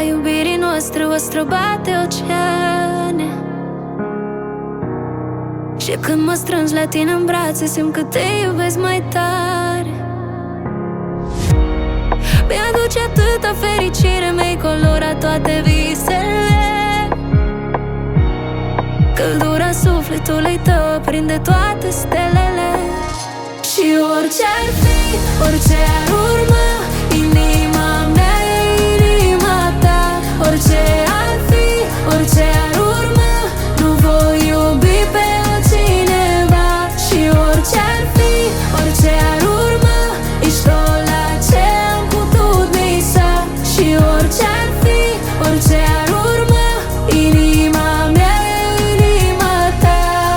iubirii noastre o străbate oceane. Și când mă strângi la tine în brațe, simt că te iubesc mai tare. Mi-aduce atâta fericire, mi-ai colorat toate visele. Căldura sufletului tău aprinde toate stelele. Și orice ar fi, orice ar urma, inima mea e inima ta. Orice ar fi, orice ar urma, nu voi iubi pe altcineva. Și orice ar fi, orice ar urma, ești tot la ce am putut visa. Și orice ar fi, orice ar urma, inima mea e inima ta.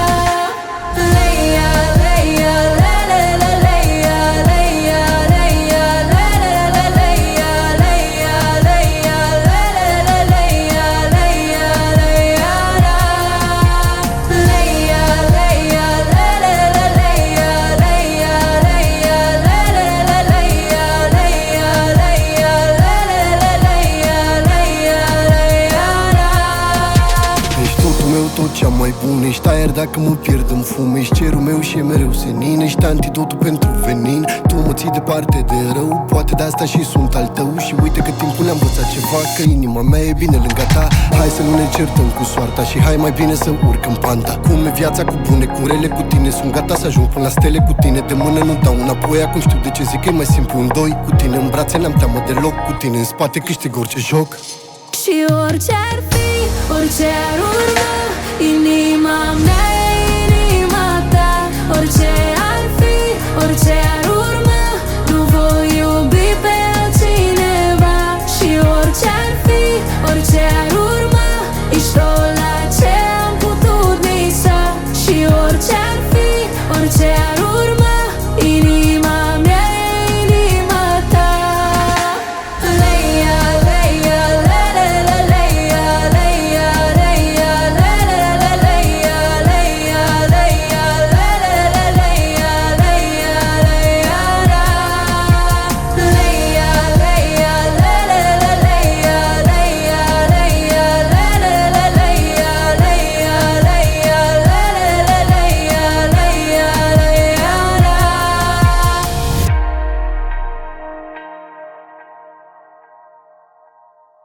Leia, leia, lelele, leia, leia, leia, lelele, leia, leia, leia, lelele, leia, leia, leia, ra. Leia, leia, lelele, leia, leia, leia, lelele, leia, leia, leia, lelele, leia, leia, leia, ra. Ești totul meu, tot cea mai bun. Ești aer dacă mă pierd în fum. Ești cerul meu și e mereu senin. Ești antidotul pentru venin. Tu mă ții departe de rău, poate de asta și sunt al tău. Și uite că timpul ne-a învățat ceva, că inima mea e bine lângă ta. Hai să nu ne certăm cu soarta și hai mai bine să urc în panta. Cum e viața cu bune, cu rele, cu tine. Sunt gata să ajung până la stele cu tine. De mână nu dau înapoi, acum știu de ce zic că e mai simplu în doi. Cu tine în brațe n-am teamă deloc. Cu tine în spate câștig orice joc. Și orice ar fi, orice ar urma, inima mea e inima ta. Orice ar fi, orice ar